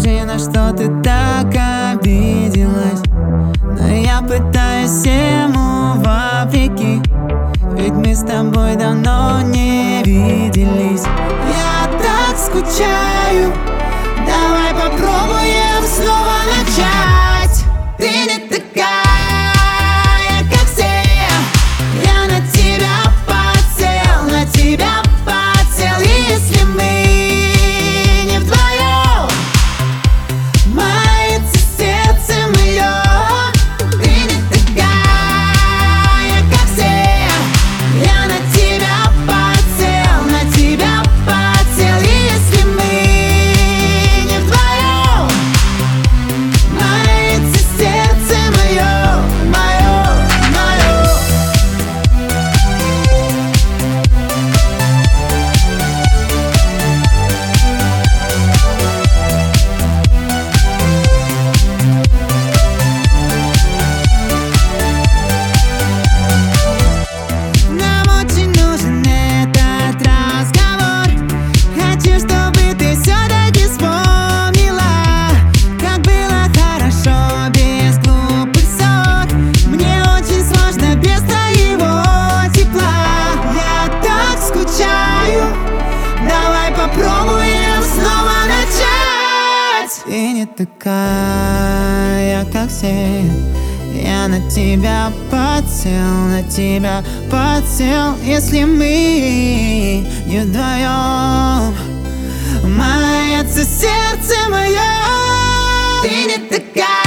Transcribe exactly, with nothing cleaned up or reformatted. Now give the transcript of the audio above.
Скажи, на что ты так обиделась? Но я пытаюсь всему вопреки, ведь мы с тобой давно не виделись. Я так скучаю, давай попробуем снова начать. Ты не такая, как все. Я на тебя подсел, на тебя подсел. И если мы не вдвоем, мается сердце мое. Ты не такая, как все. Я на тебя подсел, на тебя подсел. И если мы не вдвоем, мается сердце мое, мое, мое. Нам очень нужен этот разговор. Хочу, чтобы ты все-таки вспомнила, как было хорошо без глупых ссор. Мне очень сложно без твоего тепла. Я так скучаю, давай попробуем снова начать. Ты не такая, как все. Я на тебя подсел, на тебя подсел. Если мы не вдвоем, мается сердце мое. Ты не такая.